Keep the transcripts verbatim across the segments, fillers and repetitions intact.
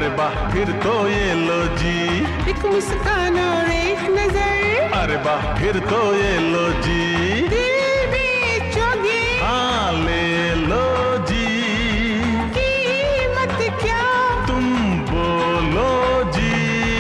अरे वाह फिर तो ये लो जी, एक मुस्कान और एक नजर, अरे वाह फिर तो ये लो जी, दिल बेचोगे हाँ ले लो जी, कीमत क्या तुम बोलो जी।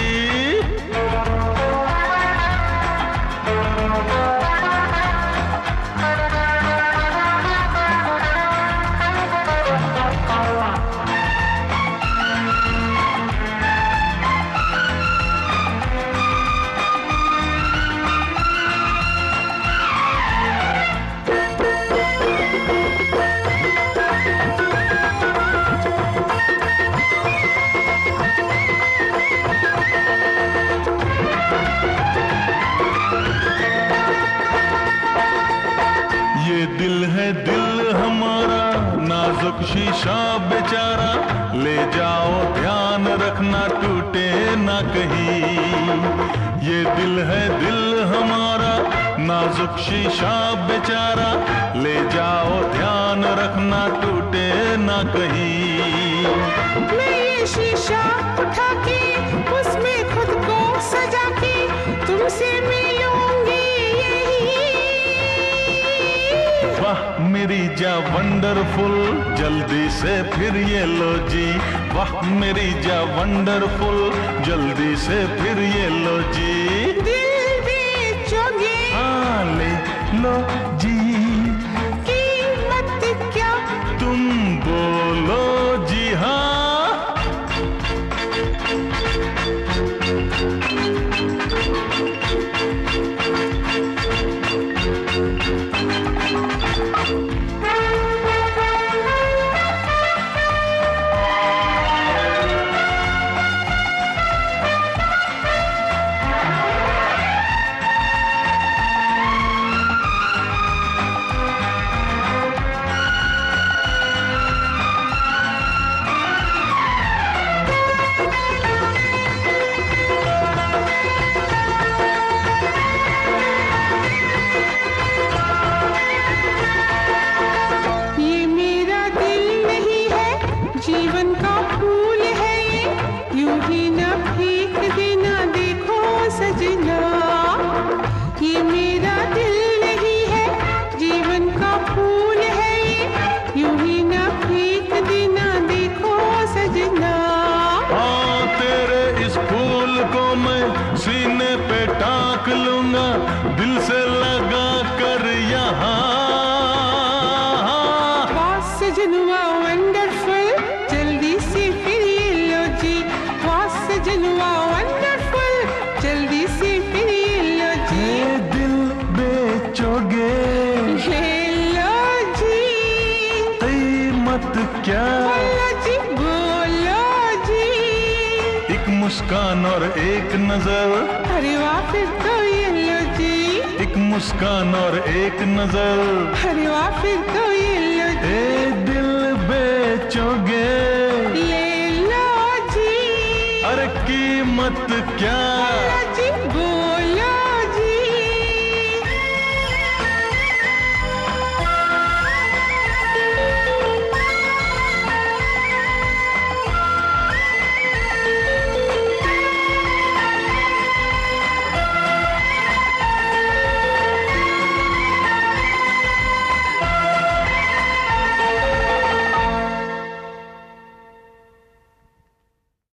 ये दिल है दिल हमारा नाजुक शीशा बेचारा, ले जाओ ध्यान रखना टूटे ना कहीं। ये दिल है दिल हमारा नाजुक शीशा बेचारा, ले जाओ ध्यान रखना टूटे ना कहीं। मैं ये शीशा उठा के उसमें खुद को सजा के तुमसे मिलूंगी यही। वाह मेरी जा वंडरफुल, जल्दी से फिर ये लो जी, वाह मेरी जा वंडरफुल, जल्दी से फिर ये लो जी, दिल बेचोगे हाँ ले लो जी, कीमत क्या तुम बोलो जी हाँ। जीवन का फूल है ये, यूं ही ना फेंक देना देखो सजना। ये मेरा दिल नहीं है, जीवन का फूल है ये, यूं ही ना फेंक देना देखो सजना। हाँ तेरे इस फूल को मैं सीने पे टाक लूंगा, दिल से लगा कर यहाँ। सजनुआ वंडरफुल, जल्दी से फिर ये लो जी, वाह सजनुआ वंडरफुल, जल्दी से फिर ये लो जी, दिल बेचोगे ले लो जी, कीमत क्या बोलो जी बोलो जी, एक मुस्कान और एक नजर, अरे वाह फिर तो ये लो जी, एक मुस्कान और एक नजर, अरे वाह फिर तो ये लो जी, ए दिल बेचोगे ले लो जी, अरे कीमत क्या बोलो जी